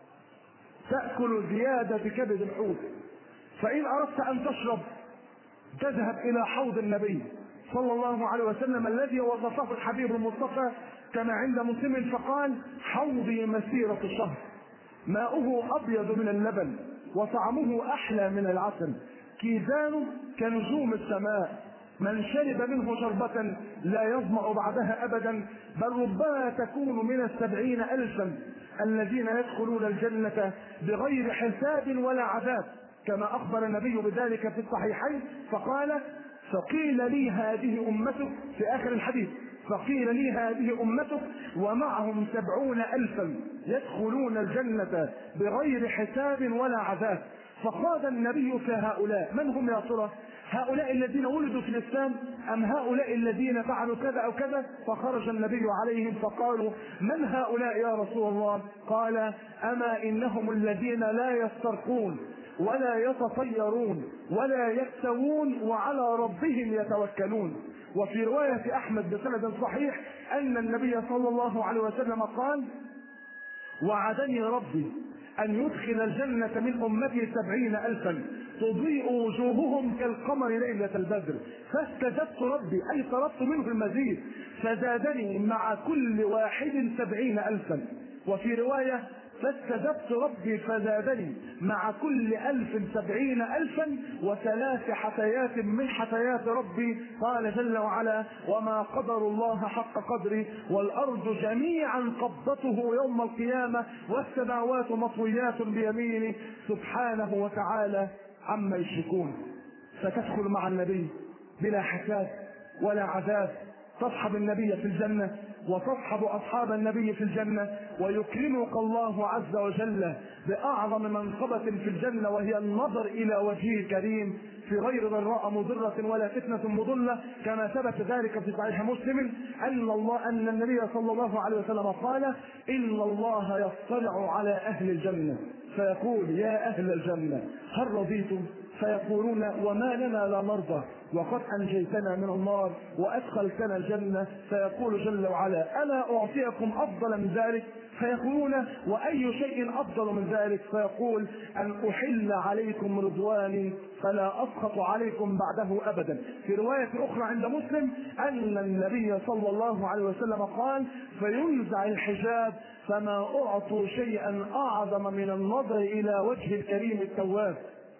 تأكل زيادة كبد الحوت، فإن أردت أن تشرب تذهب إلى حوض النبي صلى الله عليه وسلم الذي وصفه الحبيب المصطفى كما عند مسلم فقال حوضي مسيرة الشهر، ماؤه أبيض من اللبن وطعمه أحلى من العسل، كيزانه كنجوم السماء، من شرب منه شربة لا يظمأ بعدها أبدا، بل ربما تكون من السبعين ألفا الذين يدخلون الجنة بغير حساب ولا عذاب، كما أخبر النبي بذلك في الصحيحين فقال فقيل لي هذه أمتك في آخر الحديث، فقيل لي هذه أمتك ومعهم سبعون ألفا يدخلون الجنة بغير حساب ولا عذاب. فقال النبي في هؤلاء من هم يا ترى؟ هؤلاء الذين ولدوا في الإسلام أم هؤلاء الذين فعلوا كذا أو كذا؟ فخرج النبي عليهم فقالوا من هؤلاء يا رسول الله؟ قال أما إنهم الذين لا يسترقون ولا يتطيرون ولا يكتوون وعلى ربهم يتوكلون. وفي رواية أحمد بسند صحيح أن النبي صلى الله عليه وسلم قال وعدني ربي أن يدخل الجنة من أمتي سبعين ألفا تضيء وجوههم كالقمر ليلة البدر، فاستزدت ربي أي طلبت منه المزيد فزادني مع كل واحد سبعين ألفا. وفي رواية فاستجبت ربي فزادني مع كل ألف سبعين ألفا وثلاث حثيات من حثيات ربي. قال جل وعلا: وما قدر الله حق قدره والأرض جميعا قبضته يوم القيامة والسماوات مطويات بيمينه سبحانه وتعالى عما يشركون. ستدخل مع النبي بلا حساب ولا عذاب، تصحب النبي في الجنة وتصحب أصحاب النبي في الجنة، ويكرمك الله عز وجل بأعظم منقبة في الجنة وهي النظر إلى وجهه الكريم في غير ضراء مضرة ولا فتنة مضلة، كما ثبت ذلك في صحيح مسلم أن الله أن النبي صلى الله عليه وسلم قال: إن الله يطلع على أهل الجنة فيقول: يا أهل الجنة هل رضيتم؟ فيقولون: وما لنا لا نرضى وقد أنجيتنا من النار وأدخلتنا الجنة. فيقول جل وعلا: ألا أعطيكم أفضل من ذلك؟ فيقولون: وأي شيء أفضل من ذلك؟ فيقول: أن أحل عليكم رضواني فلا أسخط عليكم بعده أبدا. في رواية أخرى عند مسلم أن النبي صلى الله عليه وسلم قال: فينزع الحجاب فما أعطوا شيئا أعظم من النظر إلى وجه الكريم التواب.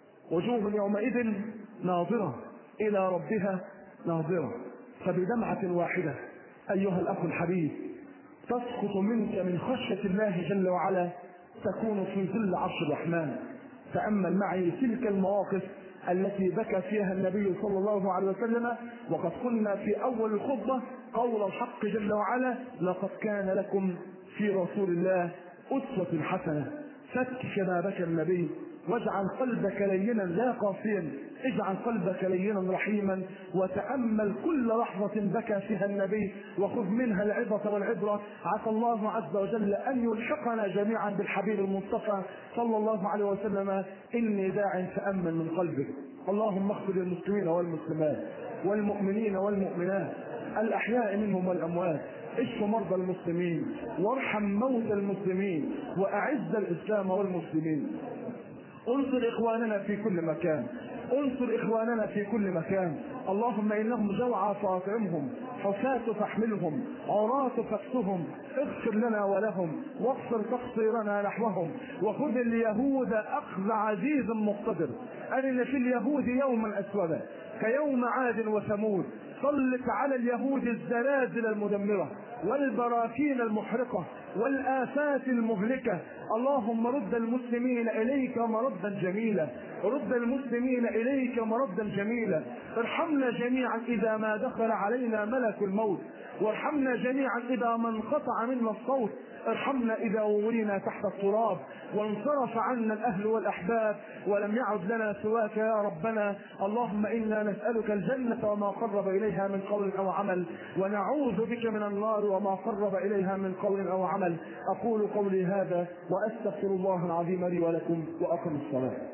وجوه يومئذ ناظرة إلى ربها ناظرة. فبدمعة واحدة أيها الأخ الحبيب تسقط منك من خشية الله جل وعلا تكون في ظل عرش الرحمن. تأمل معي تلك المواقف التي بكى فيها النبي صلى الله عليه وسلم. وقد قلنا في أول الخطبة قول الحق جل وعلا: لقد كان لكم في رسول الله أسوة حسنة. فك ما بكى النبي واجعل قلبك لينا لا قاسيا، اجعل قلبك لينا رحيما، وتأمل كل لحظة بكى فيها النبي وخذ منها العظة والعبرة. عسى الله عز وجل أن يلحقنا جميعا بالحبيب المصطفى صلى الله عليه وسلم. إني داع تأمل من قلبك. اللهم اغفر للمسلمين والمسلمات والمؤمنين والمؤمنات الأحياء منهم والأموات، اشف مرضى المسلمين وارحم موتى المسلمين وأعز الإسلام والمسلمين. انصر إخواننا في كل مكان، انصر إخواننا في كل مكان. اللهم إنهم جوعى فاطعمهم، حفاة فاحملهم، عراة فاكسهم، اغفر لنا ولهم واغفر تقصيرنا نحوهم، وخذ اليهود أخذ عزيز مقتدر. أرنا في اليهود يوما أسودا كيوم عاد وثمود. سلط على اليهود الزلازل المدمرة والبراكين المحرقة والآفات المهلكة. اللهم رد المسلمين إليك مردا جميلا، رد المسلمين إليك مردا جميلا. ارحمنا جميعا إذا ما دخل علينا ملك الموت، وارحمنا جميعا إذا ما انقطع منا الصوت. ارحمنا إذا ورينا تحت التراب وانصرف عنا الأهل والأحباب ولم يعد لنا سواك يا ربنا. اللهم إنا نسألك الجنة وما قرب إليها من قول أو عمل، ونعوذ بك من النار وما قرب إليها من قول أو عمل. أقول قولي هذا وأستغفر الله العظيم لي ولكم وأقم الصلاة.